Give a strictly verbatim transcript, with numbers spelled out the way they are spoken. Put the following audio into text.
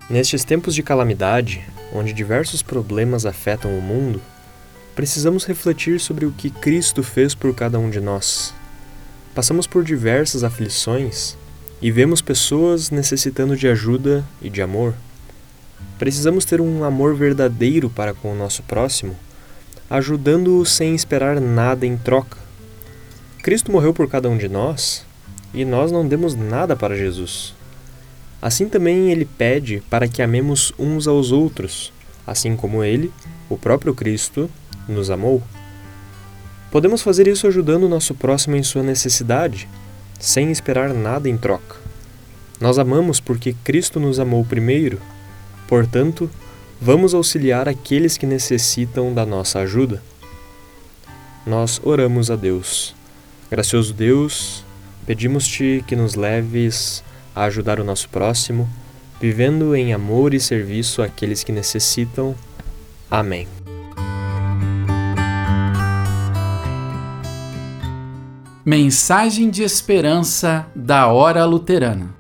Nestes tempos de calamidade, onde diversos problemas afetam o mundo, precisamos refletir sobre o que Cristo fez por cada um de nós. Passamos por diversas aflições e vemos pessoas necessitando de ajuda e de amor. Precisamos ter um amor verdadeiro para com o nosso próximo, ajudando-o sem esperar nada em troca. Cristo morreu por cada um de nós e nós não demos nada para Jesus. Assim também Ele pede para que amemos uns aos outros, assim como Ele, o próprio Cristo, nos amou. Podemos fazer isso ajudando o nosso próximo em sua necessidade, sem esperar nada em troca. Nós amamos porque Cristo nos amou primeiro, portanto, vamos auxiliar aqueles que necessitam da nossa ajuda. Nós oramos a Deus. Gracioso Deus, pedimos-te que nos leves a ajudar o nosso próximo, vivendo em amor e serviço àqueles que necessitam. Amém. Mensagem de esperança da Hora Luterana.